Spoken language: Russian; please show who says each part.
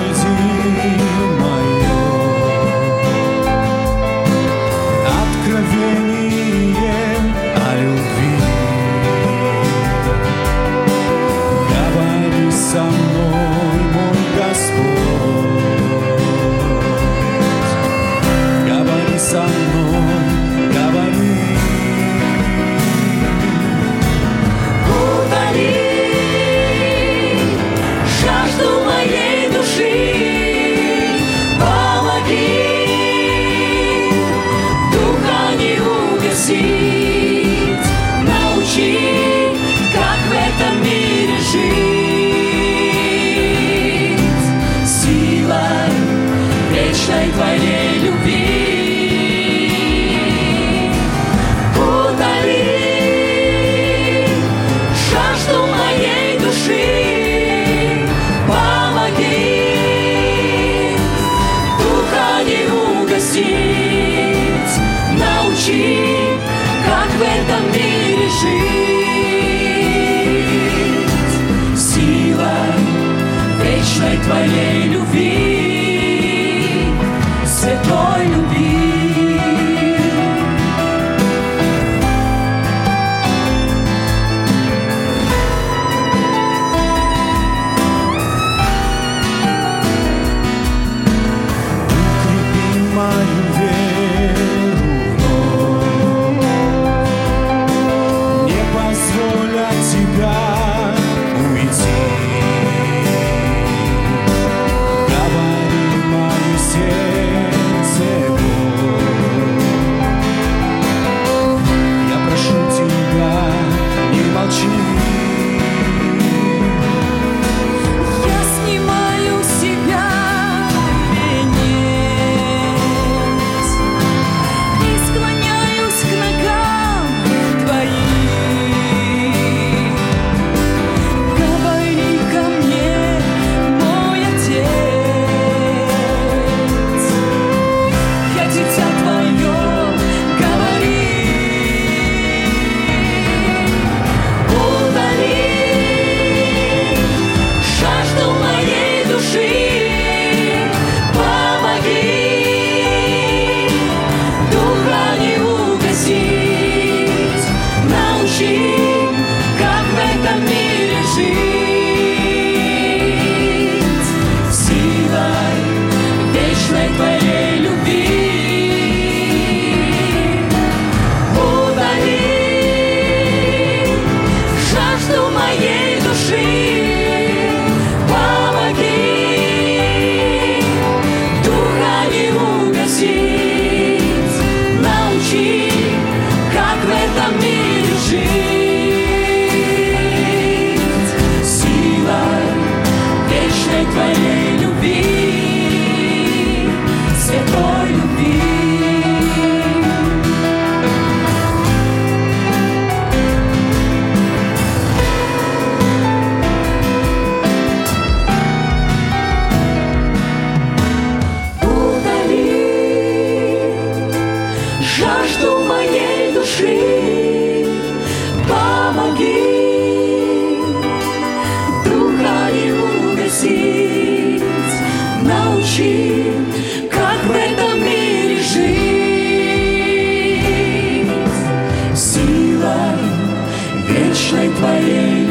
Speaker 1: Твоей любви. Утоли жажду моей души, помоги духа не угасить, научи, как в этом мире жить. Сила вечной Твоей любви, святой любви. Укрепи мою веру вновь, не позволь от Тебя уйти. Говори мое сердце, я прошу Тебя, не молчи. Я снимаю с себя венец и склоняюсь к ногам Твоим. Говори ко мне, мой Отец, я дитя Твое, говори. Утоли жажду моей души, помоги духа не угасить, научи, как в этом мире жить. Силой вечной Твоей любви. Утоли жажду моей души, помоги духа не угасить, научи, как в этом мире жить. Силой вечной Твоей любви, святой любви. Утоли жажду моей души, помоги духа не угасить, научи, как в этом мире жить. Силой вечной Твоей